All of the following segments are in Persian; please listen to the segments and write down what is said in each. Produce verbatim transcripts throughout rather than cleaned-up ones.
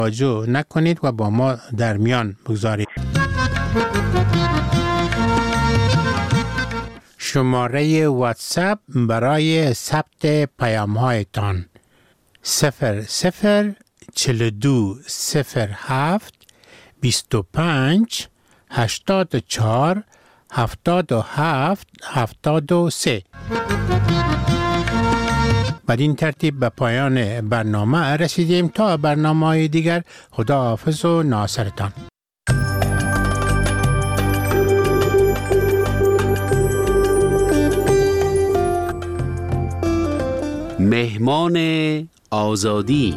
توجه نکنید و با ما در میان بگذارید. شماره واتساپ برای ثبت پیام هایتان صفر صفر چهل و دو صفر هفت بیست و پنج هشتاد و چهار هفتاد و هفت هفتاد و سه. بدین ترتیب به پایان برنامه رسیدیم. تا برنامه‌های دیگر، خداحافظ و ناصرتان. مهمان آزادی.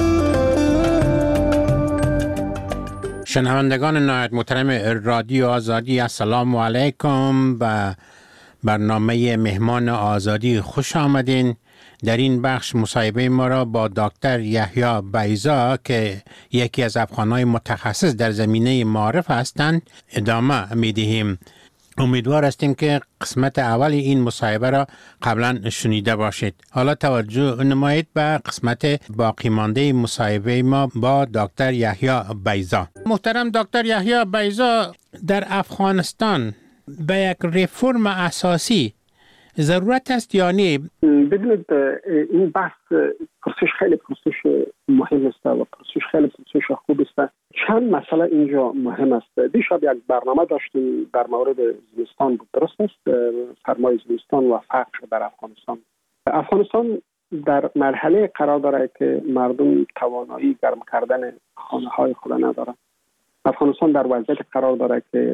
شنوندگان نهایت محترم رادیو آزادی، السلام علیکم. و برنامه مهمان آزادی خوش آمدین. در این بخش مصاحبه ما را با دکتر یحیی بیضا که یکی از افغان‌های متخصص در زمینه معارف هستند ادامه می‌دهیم. امیدوار هستیم که قسمت اول این مصاحبه را قبلا شنیده باشید. حالا توجه نمایید به قسمت باقی مانده مصاحبه ما با دکتر یحیی بیضا. محترم دکتر یحیی بیضا، در افغانستان به یک ریفرم اساسی ضرورت است یا نه؟ ببینید، این بحث پرسش خیلی پرسش مهم است و پرسش خیلی پرسش خوب است. چند مسئله اینجا مهم است. دیشب یک برنامه داشتیم در مورد زمستان بود، درست است؟ سرمای زمستان و فقر در افغانستان. افغانستان در مرحله قرار داره که مردم توانایی گرم کردن خانه های خود ندارند. افغانستان در وضعیت قرار داره که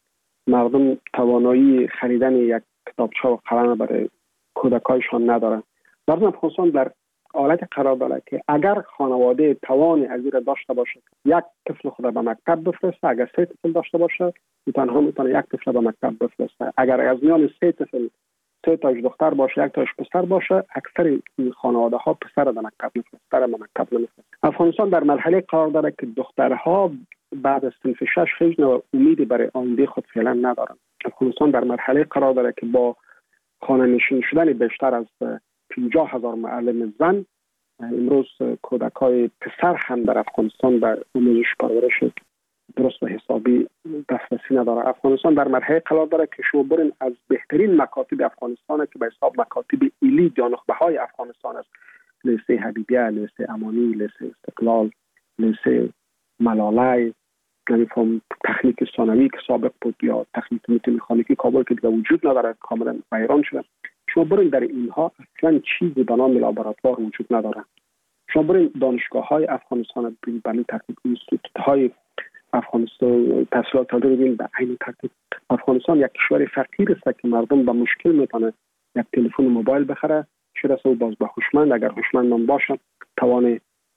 مردم توانایی خریدن یک کتابچه و قلم برای کودکایشان ندارند. مردم افغانستان در حالت قرار داره که اگر خانواده توان از این داشته باشه یک طفل خود به مکتب بفرسته، اگر سه طفل داشته باشه تنها میتونه یک طفل به مکتب بفرسته. اگر از میان سه طفل سه تاش دختر باشه یک تاش پسر باشه، اکثر این خانواده ها پسر به مکتب میفرسته، به مکتب نمیفرسته. افغانستان در مرحله قرار داره که دخترها بعد از صنف شش هیچ نوع امیدی برای آینده خود فعلا ندارند. افغانستان در مرحله قرار داره که با خانه نشین شدن بیشتر از پنجاه هزار معلم زن، امروز کودکای پسر هم در افغانستان به آموزش پرورش درست و حسابی دسترسی نداره. افغانستان در مرحله قرار داره که شما برین از بهترین مکاتب افغانستان که به حساب مکاتب ایلی یا نخبه های افغانستان است، لیسه حبیبیه، لیسه امانی، لیسه استقلال، لیسه ملاله، نمیفهم تکنیک ثانوی که سابق بود یا تکنیک مکانیکی کابل که دیگه وجود نداره، کاملا ویران شده. شما برین در اینها اصلا چیزی به نام لابراتوار وجود نداره. شما برین دانشگاه های افغانستان ببینید، به این ترتیب اینستیتوت های افغانستان تحصیلات داده ببینید، به این ترتیب افغانستان یک کشور فقیر است که مردم به مشکل میتونه یک تلفن موبایل بخره، چرا سو باز به هوشمند اگر هوشمند نباشه توان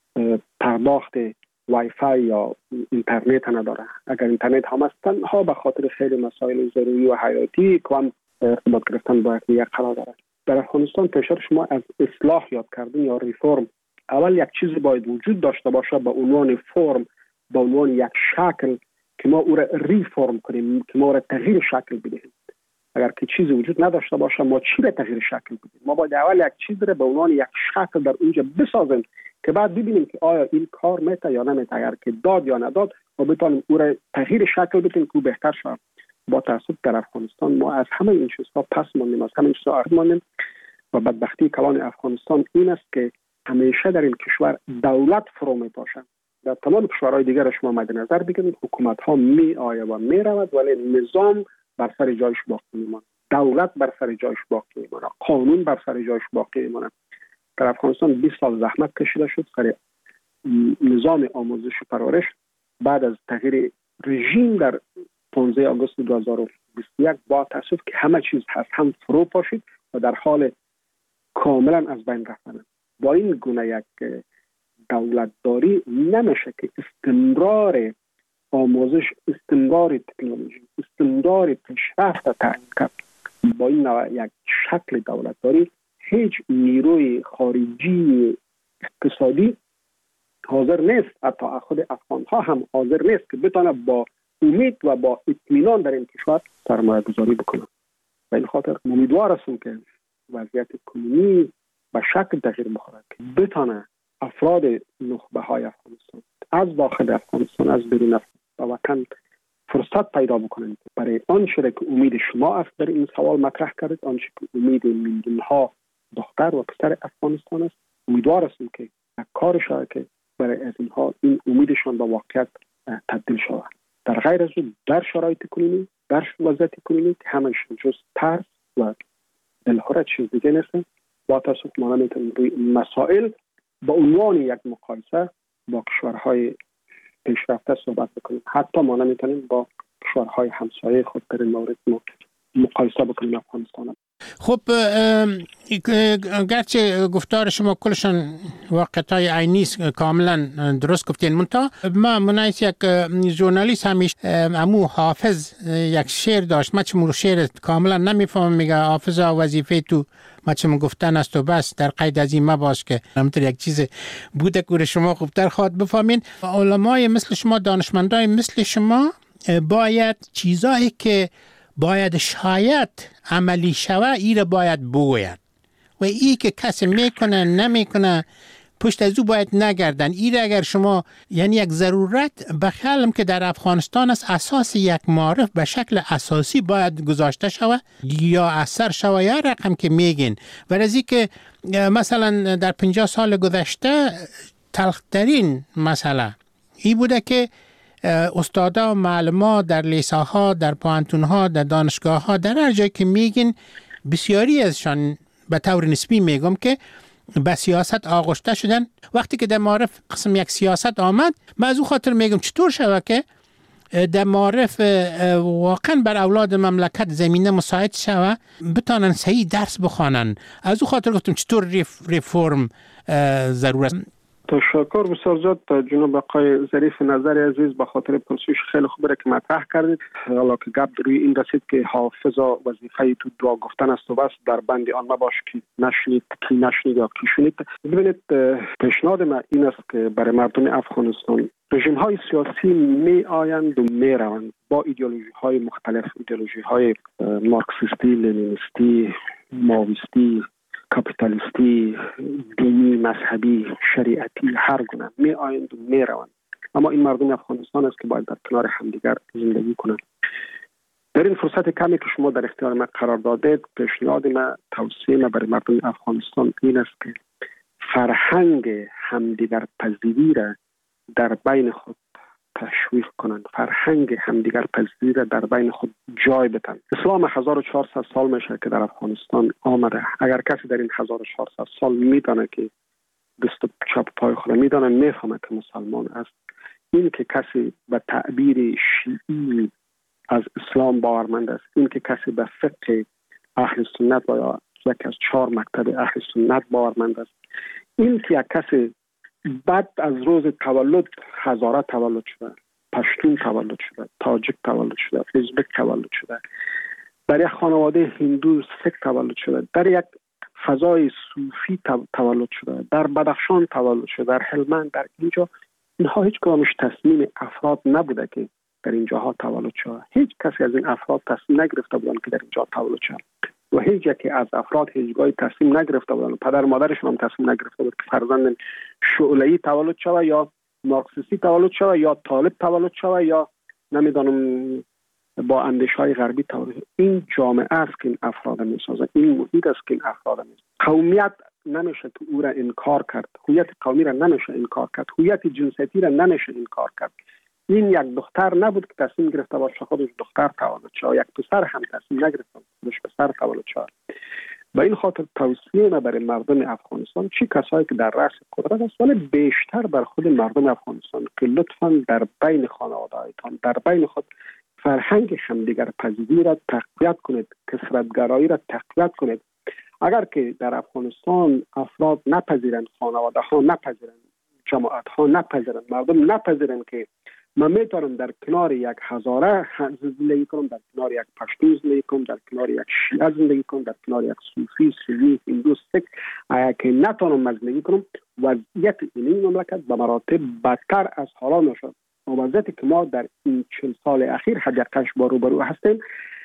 پرداخت وای فای یا اینترنت نداره. اگر اینترنت هم است تنها به خاطر خیلی مسائل ضروری و حیاتی که هم ارتباط گرفتن با یک قرار داره. در افغانستان پیشتر شما از اصلاح یاد کردن یا ریفرم، اول یک چیزی باید وجود داشته باشه به عنوان فرم، به عنوان یک شکل که ما او را ریفرم کنیم، که ما او را تغییر شکل بدهیم. اگر که چیزی وجود نداشته باشه ما چی را تغییر شکل بدیم؟ ما باید اول یک چیز را به عنوان یک شکل در اونجا بسازیم که بعد ببینیم که آیا این کار میته یا نمیته. اگر که داد یا نداد ما بتونیم او را تغییر شکل بدیم که بهتر شه. با تاسف در افغانستان ما از همه این چیزها پس ماندیم، از همه این چیزها عقب ماندیم و بدبختی کلان افغانستان این است که همیشه در این کشور دولت فرو میپاشه. در تمام کشورهای دیگر شما مد نظر بگیرید، حکومت ها می آید و می رود ولی نظام بر سر جایش باقی میماند، دولت بر سر جایش باقی میماند، قانون بر سر جایش باقی میماند. در افغانستان بیست سال زحمت کشیده شد سر نظام آموزش و پرورش. بعد از تغییر رژیم در پانزده آگوست دو هزار و بیست و یک با تاسف که همه چیز هست هم فرو پاشید و در حال کاملا از بین رفتن. با این گونه یک دولتداری نمیشه که استمرار آموزش، استمرار تکنولوژی، استمرار پیشرفت تعیین کرد. با این نوع یک شکل دولتداری هیچ نیروی خارجی اقتصادی حاضر نیست، حتی خود افغان ها هم حاضر نیست که بتونه با امید و با اطمینان در این کشور سرمایه گذاری بکنه. به این خاطر امیدوار هستم که وضعیت کنونی به شکل تغییر بخوره که بتونه افراد نخبه های افغانستان، از داخل افغانستان از بیرون وطن فرصت پیدا بکنند برای آنچه که امید شما است در این سوال مطرح کردید، آنچه که امید میلیون ها دختر و پسر افغانستان است. امیدوار هستیم که کار شود که برای از اینها این امیدشان به واقعیت تبدیل شود. در غیر از اون در شرایط کنونی، در وضعیت کنونی که همش جز ترس و دلهره چیز دیگه نیست. با تاسف ما نمیتونیم روی مسائل با عنوان یک مقایسه با کشورهای پیشرفته صحبت بکنیم. حتی ما نمیتونیم با کشورهای همسایه خود در این مورد مقایسه بکنیم افغانستان. خب گرچه گفتار شما کلشان واقعیت‌های عینی کاملا درست گفتین، منتها ما منایس یک ژورنالیست همیشه امو حافظ یک شعر داشت، ما چه شعر کاملا نمیفهمم، میگه حافظا وظیفه تو ما چه گفتن است و بس، در قید از این مباش که همونطور یک چیز بوده که شما خوبتر خواد بفهمین. علمای مثل شما، دانشمندای مثل شما باید چیزایی که باید شاید عملی شوه ایره باید بگوید و ای که کسی میکنه نمیکنه پشت از او باید نگردن. ایره اگر شما یعنی یک ضرورت بخیالم که در افغانستان است، اساس یک معرف به شکل اساسی باید گذاشته شوه یا اثر شوه یا رقم که میگین. ورزی که مثلا در پنجاه سال گذشته تلخترین مسئله ای بوده که استادا و معلما در لیساها، در پوانتونها، در دانشگاهها، در هر جایی که میگین بسیاری ازشان به طور نسبی میگم که به سیاست آغشته شدن. وقتی که در معرف قسم یک سیاست آمد، من از او خاطر میگم چطور شود که در معرف واقعا بر اولاد مملکت زمینه مساعد شود بتانن صحیح درس بخوانن. از او خاطر گفتم چطور ریفورم ضرورت. تشکر بسیار زیاد جناب آقای ظریف نظری عزیز، به خاطر پرسش خیلی خوبی که مطرح کردید. حالا که گپ روی این رسید که حافظ وظیفه تو دعا گفتن است و بس، در بند آن مباش که نشنید کی نشنید یا کی شنید. ببینید پیشنهاد من این است که برای مردم افغانستان رژیم های سیاسی می آیند و می روند با ایدئولوژی های مختلف، ایدئولوژی های مارکسیستی، لنینیستی، ماویستی، کاپیتالیستی، دینی، مذهبی، شریعتی، هر گونه می آیند و می روند. اما این مردم افغانستان است که باید در کنار همدیگر زندگی کنند. در این فرصت کمی که شما در اختیار ما قرار دادید، پیشنهاد ما، توصیه ما برای مردم افغانستان این است که فرهنگ همدیگر پذیری را در بین خود تشویق کنند، فرهنگ همدیگر پذیری را در بین خود جای بدن. اسلام هزار و چهارصد سال میشه که در افغانستان آمده. اگر کسی در این هزار و چهارصد سال میدانه که دست چپ پای خود میدانه، میفهمه که مسلمان است. این که کسی به تعبیر شیعی از اسلام باورمند است، این که کسی به فقه اهل سنت و یا یک از چهار مکتب اهل سنت باورمند است، این که یک کسی بعد از روز تولد هزاره تولد شده، پشتون تولد شده، تاجیک تولد شده، ازبک تولد شده، در یک خانواده هندو سیک تولد شده، در یک فضای صوفی تولد شده، در بدخشان تولد شده، در هلمند، در اینجا، اینها هیچ کدامش تصمیم افراد نبوده که در اینجاها تولد شده. هیچ کسی از این افراد تصمیم نگرفته بودن که در اینجا تولد شده و هیچ یکی از افراد هیچگاهی تصمیم نگرفته بودن، پدر مادرشون هم تصمیم نگرفته بود که فرزند شعله‌ای تولد شود یا مارکسیستی تولد شود یا طالب تولد شود یا نمیدانم با اندیشه‌های غربی تولد. این جامعه است که این افراد میسازه، این محیط است که این افراد میسازه. قومیت نمیشه که او را انکار کرد، هویت قومی را نمیشه انکار کرد، هویت جنسیتی را نمیشه انکار کرد. این یک دختر نبود که تصمیم گرفته باشه خودش دختر تولد شد، یک پسر هم تصمیم نگرفته خودش پسر تولد شد. به این خاطر توصیه ما برای مردم افغانستان، چی کسایی که در رأس قدرت است ولی بیشتر بر خود مردم افغانستان، که لطفاً در بین خانواده‌هایتان، در بین خود فرهنگ همدیگر پذیری را تقویت کنید، کثرت‌گرایی را تقویت کنید. اگر که در افغانستان افراد نپذیرند، خانواده‌ها نپذیرند، جماعت‌ها نپذیرند، مردم نپذیرند که من میتونم در کنار یک هزاره زندگی کنم، در کنار یک پشتون زندگی کنم، در کنار یک شیعه زندگی کنم، در کنار یک صوفی، سنی، هندو، سیک، اگر که نتونم زندگی کنم، وضعیت این مملکت به مراتب بدتر از حالا نشد. وضعیتی که ما در این چهل سال اخیر حداقلش با روبرو هستیم،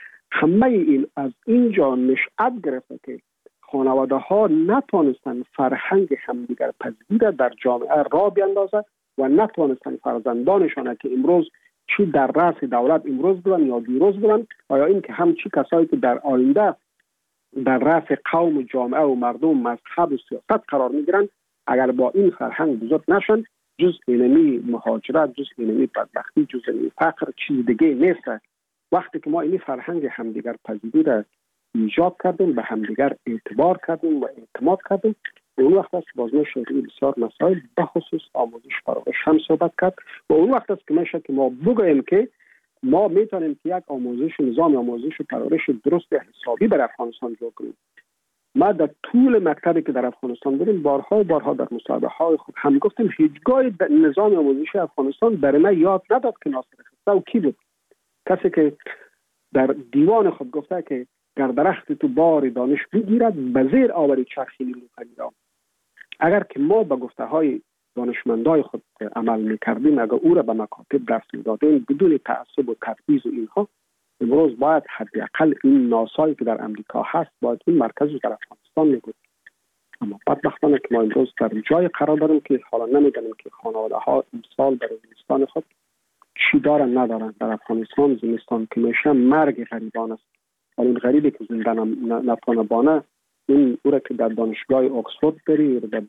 همه این از اینجا نشأت گرفته که خانواده ها نتونستن فرهنگ همدیگر پذیری در جامعه را بیندازه و نتوانستن فرزندانشان که امروز چی در رأس دولت امروز بودن یا دیروز بودن و یا این که همچی کسایی که در آینده در رأس قوم و جامعه و مردم مذهب و سیاست قرار میگیرن، اگر با این فرهنگ بزرگ نشن، جز اینمی مهاجرت، جز اینمی بدبختی، جز اینمی فقر چیز دیگه نیست. وقتی که ما این فرهنگ همدیگر پذیری را ایجاد کردیم، به همدیگر اعتبار کردیم و اعتماد کردیم، اون وقت است باز میشه بسیار مسائل به خصوص آموزش پرورش هم صحبت کرد و اون وقت است که میشه که ما بگوییم که ما میتونیم که یک آموزش نظام آموزش پرورش درست حسابی در افغانستان جور کنیم. ما در طول مکتبی که در افغانستان بودیم بارها و بارها در مصاحبه های خود هم گفتیم هیچگاه نظام آموزشی افغانستان در ما یاد نداد که ناصر خسرو کی بود. کسی که در دیوان خود گفته که گر درخت تو بار دانش بگیرد به زیر آوری چرخی نیلوفری را. اگر که ما به گفته های دانشمندای خود عمل میکردیم، اگر او را به مکاتب درس میدادیم بدون تعصب و تبعیض و اینها، امروز باید حداقل این ناسایی که در امریکا هست باید این مرکز در افغانستان میبود. اما بدبختانه که ما امروز در جای قرار داریم که حالا نمیدانیم که خانواده ها امسال در زمستان خود چی دارن ندارن. در افغانستان زمستان که میشه مرگ غریبان است. ولی این غریبی که زنده نتونه بانه، این او را که در دانشگاه اکسفورد بری، در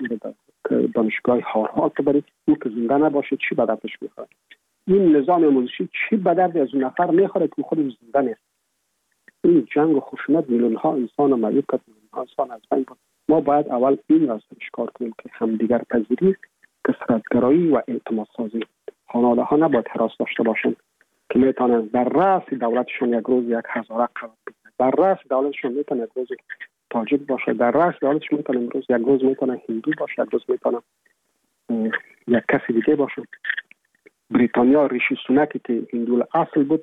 دانشگاه هاروارد بری، او که زنده نباشه چی به دردش میخوره؟ این نظام آموزشی چی به درد از اون نفر میخوره که خود زنده نیست؟ این جنگ و خشونت میلیون ها انسان مریض کرد، میلیون ها انسان از بین برد. ما باید اول این را کار کنیم که همدیگر پذیری، کثرت‌گرایی و اعتماد سازی. خانواده ها نباید حراس داشته باشند که میتونن در رأس دولتشون یک روز یک هزاره قرار بگیرن. در رأس دولتشون میتونه یک روز تاجیک باشه، در رأس دولتشون میتونه امروز یک روز میتونه هندو باشه، یک روز میتونه یک کسی دیگه باشه. بریتانیا ریشی سوناکی که هندو اصل بود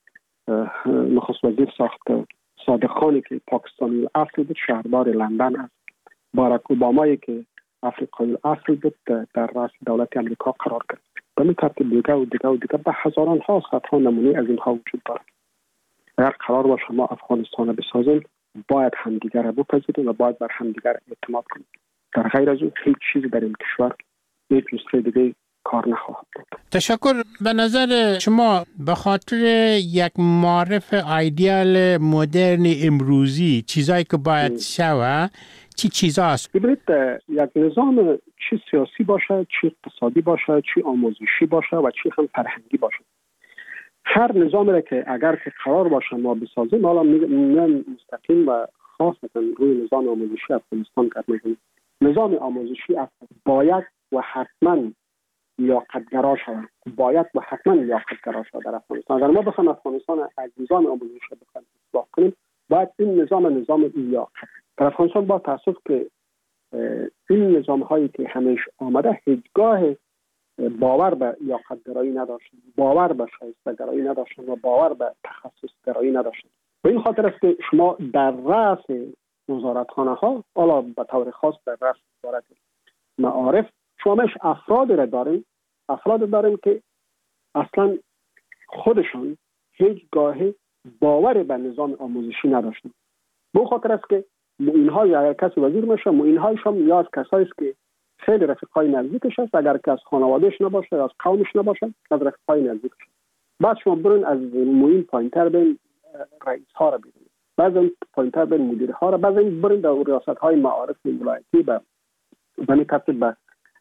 نخست وزیر ساخت. صادق خانی که پاکستانی اصل بود شهردار لندن است. باراک اوبامایی که افریقایی اصل بود در رأس دولت امریکا قرار گرفت. به این ترتیب دیگه و دیگه و دیگه به هزاران ها صدها نمونه از اینها وجود دارد. اگر قرار باشه ما افغانستان بسازیم، باید همدیگر را بپذیریم و باید بر همدیگر اعتماد کنیم. در غیر از اون هیچ چیزی در این کشور هیچ نسخه دیگه کار نخواهد بود. تشکر. به نظر شما به خاطر یک معرف ایدئال مدرن امروزی چیزایی که باید شوه چی چیزا است؟ ببینید یک نظام چی سیاسی باشه، چی اقتصادی باشه، چی آموزشی باشه و چی هم فرهنگی باشه، هر نظامی را که اگر که قرار باشه ما بسازیم، حالا میگم مستقیم و خاصتا روی نظام آموزشی افغانستان کار میکنیم. نظام آموزشی باید و حتما لیاقت‌گرا شود، باید و حتما لیاقت‌گرا شود در افغانستان. اگر ما بخوایم افغانستان از نظام آموزشی بخوایم اصلاح کنیم، باید این نظام نظام لیاقت در افغانستان با تاسف که این نظام هایی که همیشه آمده هیچگاه باور به لیاقت‌گرایی نداشتن، باور به شایسته‌گرایی نداشتن و باور به تخصص‌گرایی نداشتن. به این خاطر است که شما در رأس وزارتخانه ها، حالا به طور خاص در رأس وزارت معارف، شما مش افراد را داریم، افراد داریم که اصلا خودشون هیچگاه باور به نظام آموزشی نداشتن. به خاطر است که اینها یا کسی وزیر میشه، اینهایش هم یا از کسایی است که خیلی رفیقای نزدیکش است، اگر که از خانوادهش نباشه از قومش نباشه، از رفیقای نزدیکش. بعد شما برین از موین پایینتر بین رئیس ها را ببینید، بعضی پایینتر بین مدیر ها را، بعضی برین در ریاست های معارف ولایتی به به ترتیب به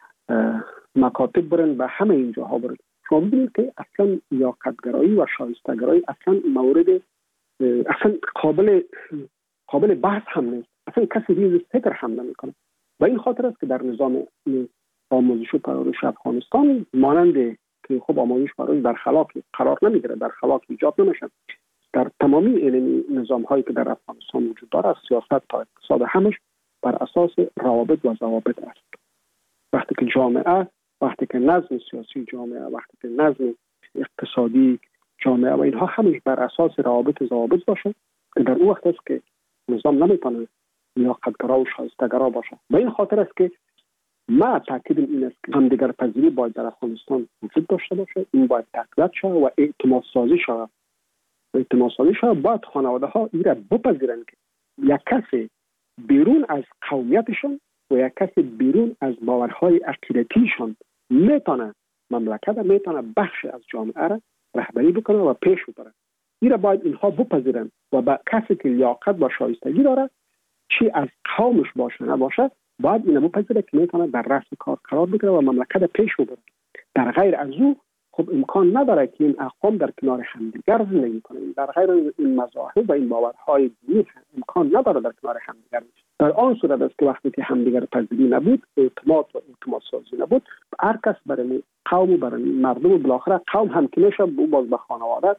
مکاتب برین، به همه اینجاها برین. شما ببینید که اصلا لیاقت‌گرایی و شایسته‌گرایی اصلا مورد اصلا قابل قابل بحث هم نیست. اصلا کسی ریز فکر هم نمیکنه. و این خاطر است که در نظام آموزش و پرورش افغانستان مانند که خب آموزش پرورش در خلاق قرار نمیگیره، در خلاق ایجاد نمیشه. در تمامی این نظام هایی که در افغانستان وجود داره، سیاست تا اقتصاد همش بر اساس روابط و ضوابط است. وقتی که جامعه، وقتی که نظم سیاسی جامعه، وقتی که نظم اقتصادی جامعه و اینها همش بر اساس روابط و ضوابط باشه، که در اون وقت است که نظام نمیتونه لیاقت‌گرا و شایسته‌گرا باشه. به این خاطر است که ما تاکیدم این است که همدیگر پذیری باید در افغانستان وجود داشته باشه، این باید تقویت شود و اعتماد سازی شود. اعتماد سازی شود باید خانواده ها این را بپذیرند که یک کسی بیرون از قومیتشون و یک کسی بیرون از باورهای عقیدتیشون میتونه مملکت میتونه بخش از جامعه را رهبری بکنه و پیش ببره. این باید اینها بپذیرن و با کسی که لیاقت و شایستگی داره، چی از قومش باشه نباشه، باید اینو بپذیره که میتونه در رأس کار قرار بگیره و مملکت پیش ببره. در غیر از او خب امکان نداره که این اقوام در کنار همدیگر زندگی کنند. در غیر این مذاهب و این باورهای دینی امکان نداره در کنار همدیگر. در آن صورت است که وقتی که همدیگر پذیری نبود، اعتماد و اعتماد سازی نبود، هر کس برای قوم و برای مردم و بالاخره قوم هم که میشه باز به خانواده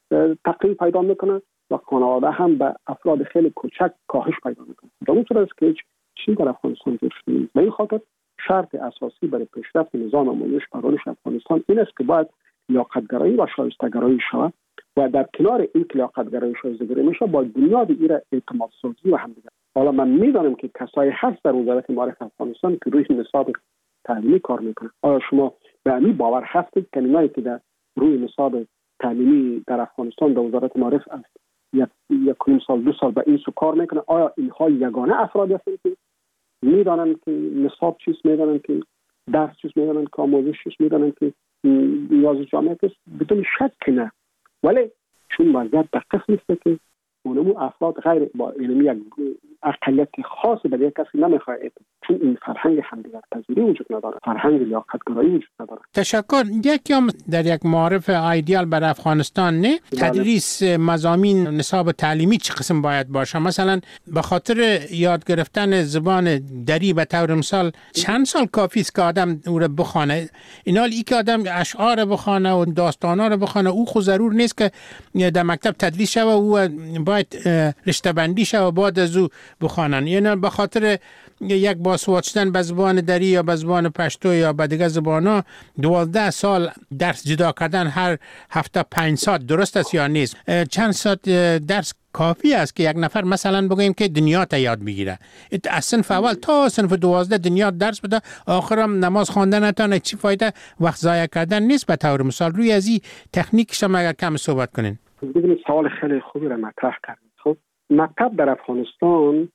تقلیل پیدا میکنه و خانواده هم به افراد خیلی کوچک کاهش پیدا میکنه. در اون صورت است که چیزی در افغانستان پیش نیست. به این خاطر شرط اساسی برای پیشرفت نظام آموزش پرورش افغانستان این است که باید لیاقت‌گرایی و شایسته‌گرایی شود و در کنار این که لیاقت‌گرایی و شایسته‌گرایی میشه با بنیاد ایره اعتماد سازی و همدیگر. حالا من میدانم که کسایی هست در وزارت معارف افغانستان که روی نصاب تعلیمی کار میکنه. آیا شما به این باور هستید که اینایی که در روی نصاب تعلیمی در افغانستان در وزارت معارف است یک یک سال دو سال به این سو کار میکنه، آیا اینها یگانه افرادی هستند که میدانن که نصاب چیست، میدانن که درس چیست، میدانن که آموزش چیست، میدانن که نیاز جامعه است؟ بدون شک نه. ولی چون وضعیت دقیق نیست که اونمو افراد غیر با علمی یک اقلیت خاص به یک کسی نمیخواد، چون این فرهنگ همدیگر پذیری وجود نداره، فرهنگ لیاقت‌گرایی وجود نداره. تشکر. یکی هم در یک معارف ایدئال برای افغانستان نه تدریس مضامین نصاب تعلیمی چه قسم باید باشه؟ مثلا به خاطر یاد گرفتن زبان دری به طور مثال چند سال کافی است که آدم او را بخونه؟ اینا ای که آدم اشعار بخونه و داستانا رو بخونه او خود ضرور نیست که در مکتب تدریس شوه، او باید رشته بندی شوه و بعد از او بخوانن. یعنی به خاطر یک باسواد شدن به زبان دری یا به زبان پشتو یا به دیگه زبانا دوازده سال درس جدا کردن هر هفته پنج ساعت درست است یا نیست؟ چند ساعت درس کافی است که یک نفر مثلا بگوییم که دنیا تا یاد بگیره؟ از صنف اول تا صنف دوازده دنیا درس بده، آخرم نماز خواندن نتونه، چی فایده؟ وقت ضایع کردن نیست؟ به طور مثال روی از این تکنیک شما اگر کم صحبت کنین. ببینید سوال خیلی خوبی را مطرح کردید. خب مکتب در افغانستان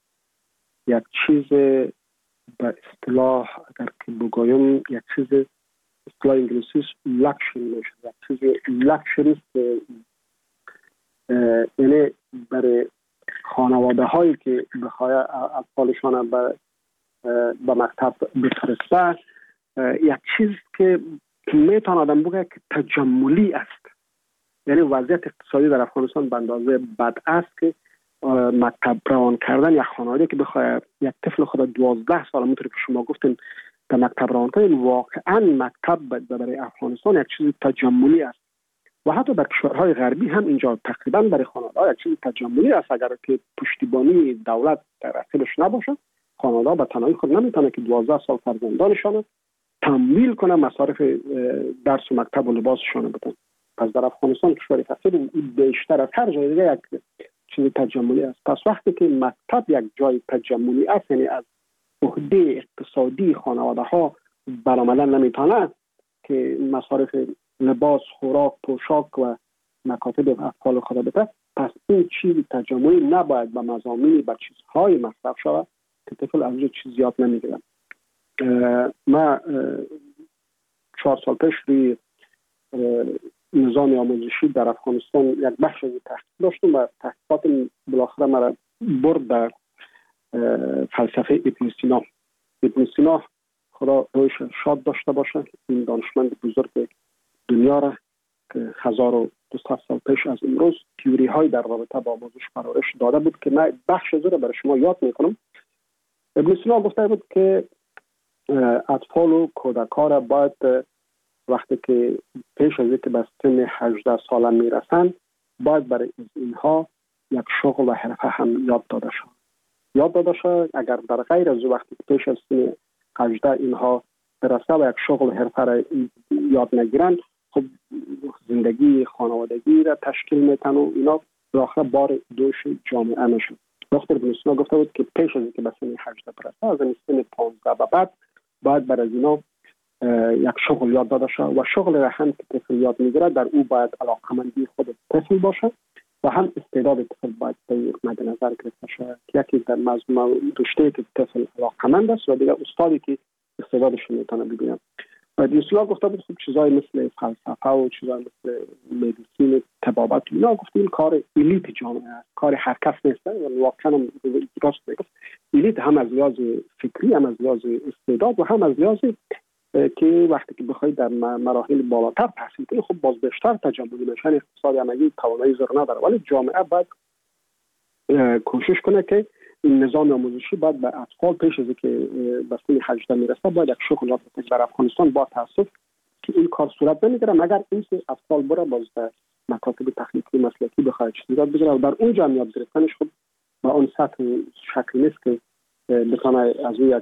یک چیز به اصطلاح اگر که بگویم یک چیز اصطلاح انگلیسیش لکشری میشه، یک چیز لکشری است، یعنی برای خانواده هایی که بخواه اطفالشان به به مکتب بفرسته یک چیز که میتونه آدم بگه که تجملی است. یعنی وضعیت اقتصادی در افغانستان به اندازه بد است که مکتب روان کردن یک خانواده که بخواد یک طفل خود دوازده سال همونطور که شما گفتین در مکتب روان کنه، واقعا مکتب برای افغانستان یک چیز تجملی است و حتی در کشورهای غربی هم اینجا تقریبا برای خانواده یک چیز تجملی است. اگر که پشتیبانی دولت در رقیبش نباشه، خانواده به تنهایی خود نمیتونه که دوازده سال فرزندانشان تمویل کنه مصارف درس و مکتب و لباسشان بدن. پس در افغانستان کشور فقیر بیشتر از هر جای دیگه یک چیز تجملی است. پس وقتی که مکتب یک جای تجملی است، یعنی از عهده اقتصادی خانواده ها برآمدن نمیتونه که مصارف لباس، خوراک، پوشاک و مکاتب اطفال خود بده، پس این چیز تجملی نباید به مضامینی به چیزهای مصرف شود که طفل از اون چیز یاد نمیگیرن. ما چهار سال پیش روی نظام آموزشی در افغانستان یک بخش از تحقیق داشتم و تحقیقات بالاخره مرا برد در فلسفه ابن سینا. ابن سینا خدا رویش شاد داشته باشه، این دانشمند بزرگ دنیا را که هزار و دویست سال پیش از امروز تئوری های در رابطه با آموزش پرورش داده بود که من بخش از را برای شما یاد میکنم. ابن سینا گفته بود که اطفال و کودکان را باید وقتی که پیش از اینکه به سن هجده ساله میرسند باید برای اینها یک شغل و حرفه هم یاد داده شد. یاد داده شد اگر در غیر از وقتی که پیش از سن هجده اینها برسه و یک شغل و حرفه را یاد نگیرند، خب زندگی خانوادگی را تشکیل میتن و اینا بالاخره بار دوش جامعه میشن. دکتر ابن سینا گفته بود که پیش از اینکه به سن هجده برسه از این سن پانزده به بعد باید برای اینا یک شغل یاد داده شد و شغل را هم که طفل یاد میگیره در او باید علاقمندی خود طفل باشه و هم استعداد طفل باید مد نظر گرفته شود. یکی در مضمون رشته که طفل علاقمند است و دیگر استادی که استعدادش میتونه ببینه. دیسلا گفته بود خب چیزای مثل فلسفه و چیزای مثل مدیسین، طبابت، اینا گفت این کار الیت جامعه است، کار هر کس نیست. یعنی واقعا راست میگفت. الیت هم از لحاظ فکری، هم از لحاظ استعداد و هم از لحاظ که وقتی که بخواید در مراحل بالاتر تحصیل کنید خب باز بیشتر تجملی میشن. اقتصاد همگی توانایی زر نداره، ولی جامعه باید کوشش کنه که این نظام آموزشی باید به اطفال پیش از که به سن هجده میرسه باید یک شغل یاد بده. در افغانستان با تاسف که این کار صورت نمیگیره مگر اینکه اطفال بره باز به مکاتب تخنیکی مسلکی بخواد چیزی یاد بگیره و در اونجا هم یاد گرفتنش خب با اون سطح شکلی نیست که بتونه از یک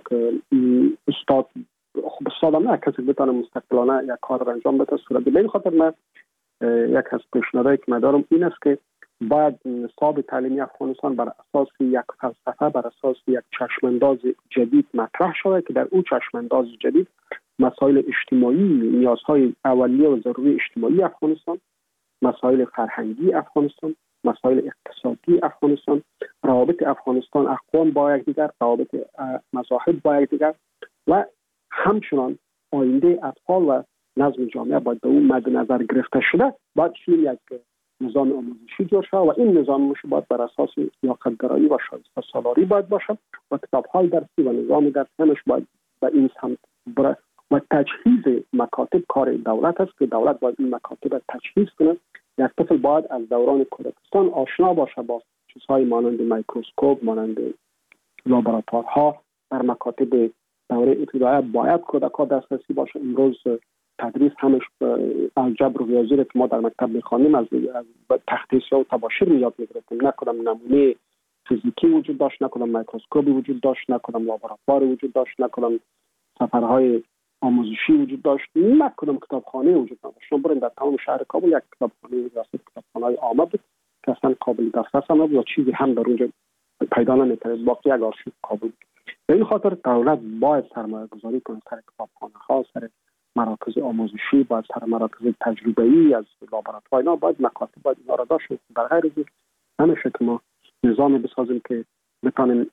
استاد خب استاد هم نه کسی بتونه مستقلانه یک کار را انجام بده صورت. به این خاطر من یک از پیشنهادایی که من دارم این است که باید نصاب تعلیمی افغانستان بر اساس یک فلسفه، بر اساس یک چشمانداز جدید مطرح شود که در اون چشمانداز جدید مسائل اجتماعی، نیازهای اولیه و ضروری اجتماعی افغانستان، مسائل فرهنگی افغانستان، مسائل اقتصادی افغانستان، روابط افغانستان اقوام با یکدیگر، روابط مذاهب با یکدیگر و همچنان آینده اطفال و نظم جامعه باید به اون مد نظر گرفته شده. باید چنین یک نظام آموزشی جور شد و این نظام آموزشی باید بر اساس لیاقت‌گرایی و شایسته سالاری باید باشد و کتاب‌های درسی و نظام درسی همش باید به این سمت بره و تجهیز مکاتب کار دولت است که دولت باید این مکاتب تجهیز کنه. یک طفل باید از دوران کودکستان آشنا باشه با چیزهای مانند میکروسکوپ، مانند لابراتوارها. در مکاتب دوره ابتدایی باید کودک‌ها دسترسی باشه. امروز تدریس همش الجبر و ریاضی که ما در مکتب می‌خوانیم از تخته سیاه و تباشیر یاد می‌گرفتیم. نه کدام نمونه فیزیکی وجود داشت، نه کدام میکروسکوپی وجود داشت، نه کدام لابراتوار وجود داشت، نه کدام سفرهای آموزشی وجود داشت، نه کدام کتابخانه وجود نداشت. شما برین در تمام شهر کابل یک کتابخانه وجود داشت، کتابخانه‌های عامه بود که اصلا قابل دسترس هم نبود و چیزی هم در اونجا پیدا نمی‌کرد. باقی یک آرشیو کابل. به این خاطر دولت باید سرمایه‌گذاری کنه سر کتابخانه‌ها، سر مراکز آموزشی، باید سر مراکز تجربه‌ای از لابراتوار اینا باید مکاتب باید اینا را داشت. در غیر از این نمیشه که ما نظامی بسازیم که بتونیم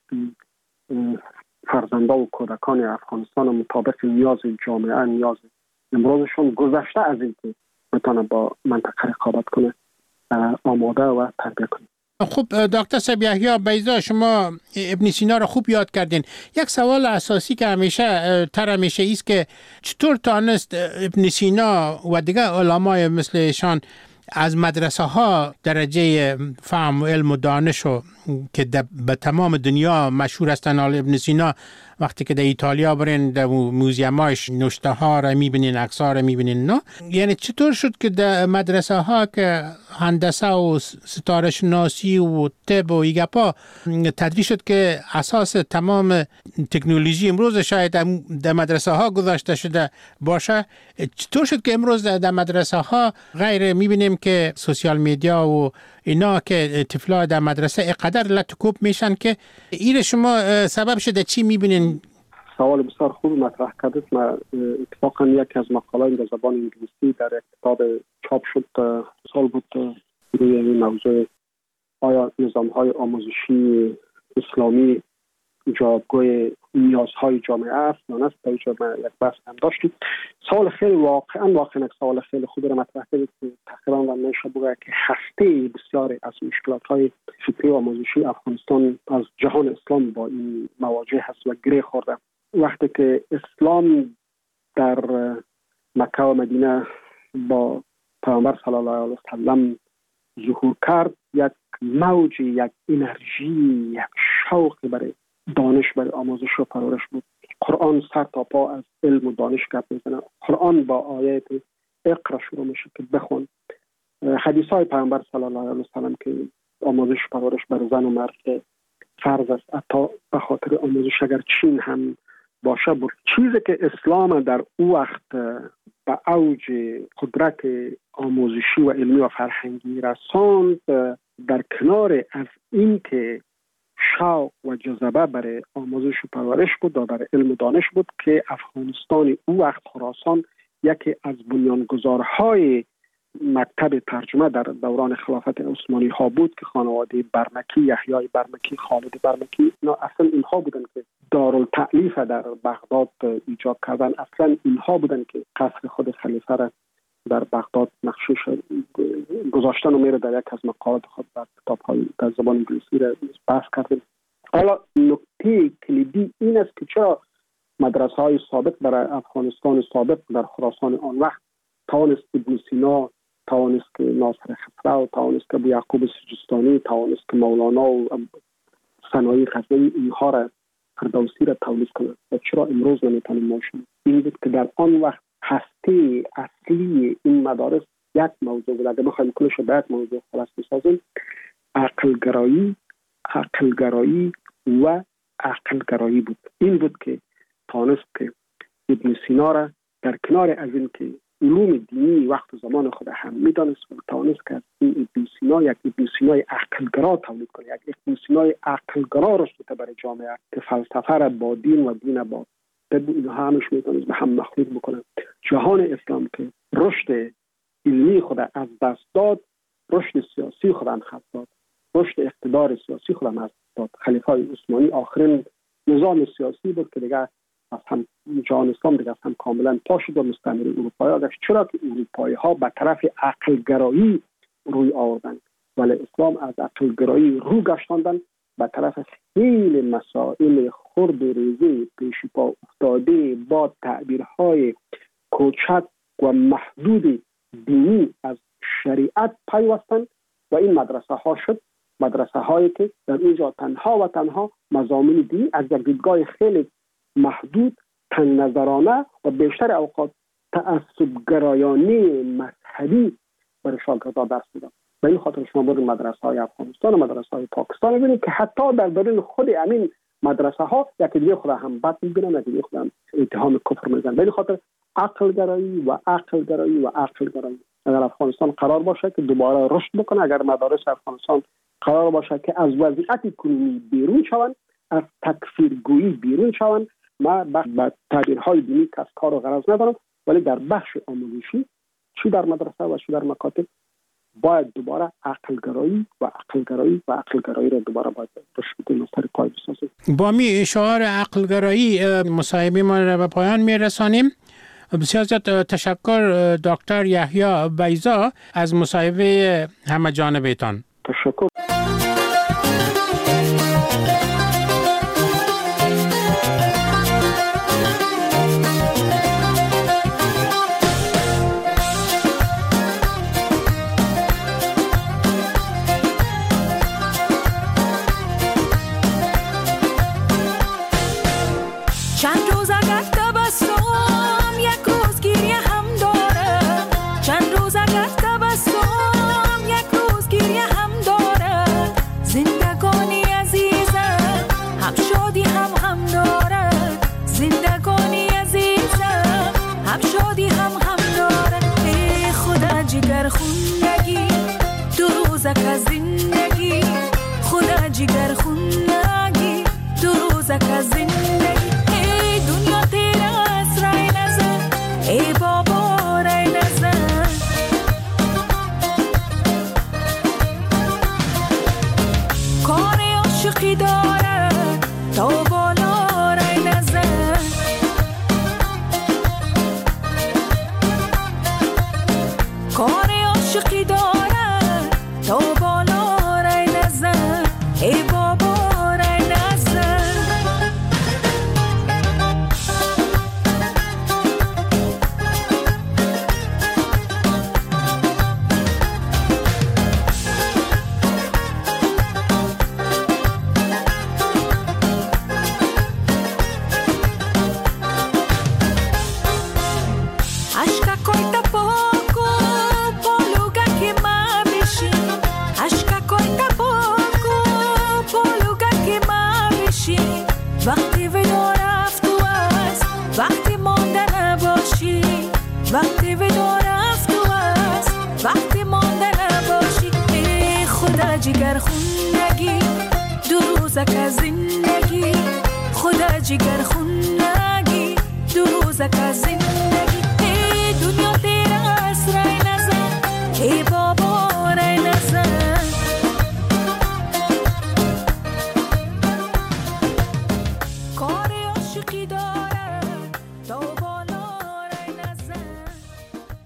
فرزنده و کودکان افغانستان مطابق نیاز جامعه، نیاز امروزشون گذشته از این که بتونه با منطقه رقابت کنه آماده و تربیت کنه. خب دکتر صاحب یحیی بیضا، شما ابن سینا رو خوب یاد کردین. یک سوال اساسی که همیشه تر همیشه است که چطور تانست ابن سینا و دیگر علمای مثل ایشان از مدرسه ها درجه فهم و علم و دانش و که به تمام دنیا مشهور هستن. ابن سینا وقتی که در ایتالیا برین در موزیماش نوشته ها را میبینین، عکس ها را میبینین. نه یعنی چطور شد که در مدرسه ها که هندسه و ستاره شناسی و طب و ایگپا تدریس شد که اساس تمام تکنولوژی امروز شاید در مدرسه ها گذاشته شده باشه، چطور شد که امروز در مدرسه ها غیر میبینیم که سوشیال میدیا و اینا که طفلا در مدرسه اقدر لطکوب میشن که این شما سبب شده چی میبینین؟ سوال بسیار خوب مطرح کردید. من اتفاقا یکی از مقالات در زبان انگلیسی در یک کتاب چاپ شد سال بود روی این موضوع آیا نظام‌های آموزشی اسلامی جوابگوی نیازهای جامعه است یا نه. در اینجا یک بحث هم داشتیم. سوال خیلی واقعا واقعا یک سوال خیلی خوبی را مطرح کردید که تقریبا میشه بگه که هسته بسیاری از مشکلات‌های فکری و آموزشی افغانستان از جهان اسلام با این مواجه هست و گره خورده. وقتی که اسلام در مکه و مدینه با پیامبر صلی الله علیه و سلم ظهور کرد، یک موج، یک انرژی، یک شوق برای دانش، برای آموزش و پرورش بود. قرآن سر تا پا از علم و دانش گپ میزنه. قرآن با آیات اقرا شروع میشه که بخون. حدیث های پیامبر صلی الله علیه و سلم که آموزش و پرورش بر زن و مرد فرض است، حتی به خاطر آموزش اگر چین هم باشه بود. چیزی که اسلام در او وقت به اوج قدرت آموزشی و علمی و فرهنگی رساند، در کنار از این که شوق و جذبه برای آموزش و پرورش بود و برای علم و دانش بود که افغانستان او وقت خراسان یکی از بنیانگذارهای مکتب ترجمه در دوران خلافت عثمانی ها بود که خانواده برمکی، یحیی برمکی، خالد برمکی، اینا اصلا اینها بودن که دارالتألیف در بغداد ایجاد کردن. اصلا اینها بودن که قصر خود خلیفه را در بغداد نقشش گذاشتن و میره در یک از مقالات خود در کتاب‌های در زبان انگلیسی را بحث کردیم. حالا نکته کلیدی این است که چرا مدرسه‌های سابق در افغانستان سابق در خراسان آن وقت توانست ابن سینا، توانست که ناصر خسرو، توانست که ابو یعقوب سجستانی، توانست که مولانا و ثنایی غزنوی اینها را فردوسی را تولید کنند و چرا امروز نمیتونیم ماشین؟ این بود که در آن وقت هسته اصلی این مدارس یک موضوع بود. اگر بخوایم کلش رو به یک موضوع خلاص بسازیم، عقلگرایی، عقلگرایی و عقلگرایی بود. این بود که توانست که ابن سینا را در کنار از این که علوم دینی وقت و زمان خود هم میدانست و توانست که این ابن سینا یک ابن سینای عقلگرا تولید کنه، یک ابن سینای عقلگرا رشد بده برای جامعه که فلسفه را با دین و دین با طب اینها همش میتونست به هم مخلوط بکنه. جهان اسلام که رشد علمی خود از دست داد، رشد سیاسی خود هم خط داد، رشد اقتدار سیاسی خود هم از دست داد. خلیفه عثمانی آخرین نظام سیاسی بود که دیگه از هم جهان اسلام دیگه از هم کاملا پا شد و مستعمره اروپایی گشت. چرا که اروپایی ها به طرف عقلگرایی روی آوردن ولی اسلام از عقلگرایی رو گشتاندن به طرف خیلی مسائل خرد و ریزه پیشی پا افتاده با تعبیرهای کوچک و محدود دینی از شریعت پیوستن و این مدرسه ها شد مدرسه هایی که در اینجا تنها و تنها مضامین دینی از یک دیدگاه خیلی محدود، تنگ نظرانه و بیشتر اوقات تعصب‌گرایانه مذهبی برای شاگردان درس میدن. به این خاطر شما برید مدرسه های افغانستان و مدرسه های پاکستان ببینید که حتی در درون خود همین مدرسه ها یکی دیگه خود هم بد میبینن، یکی دیگه خود هم اتهام کفر میزنن. به این خاطر عقل گرایی و عقل گرایی و عقل گرایی. اگر افغانستان قرار باشه که دوباره رشد بکنه، اگر مدارس افغانستان قرار باشه که از وضعیت کنونی بیرون شوند، از تکفیرگویی بیرون شوند، ما با تعبیرهای دینی کس کار و غرض ندارم، ولی در بخش آموزشی چی در مدرسه و چی در مکاتب باید دوباره عقلگرایی و عقلگرایی و عقلگرایی را دوباره باید رشد سر پای بسازیم. با می شعار عقلگرایی مصاحبه ما را به پایان میرسانیم. بسیار زیاد تشکر دکتر یحیی بیضا از مصاحبه همه جانبه‌تان. تشکر. زندگی خدا جگر خونگی دو روزک از زندگی ای دنیا تیرا از رای نزن ای بابا رای نزن کار عاشقی داره تا بالا رای نزن کار عاشقی داره تا بالا رای نزن ای بابا رای نزن اشکا کوی تا پاکو پولوگا که ما بشی اشکا کوی تا پاکو پولوگا که ما بشی وقتی ودار افتو است وقتی مانده نباشی وقتی ودار افتو است وقتی مانده نباشی ای خدا جگر خونگی دو روزک از زندگی خدا جگر خونگی دو روزک از زندگی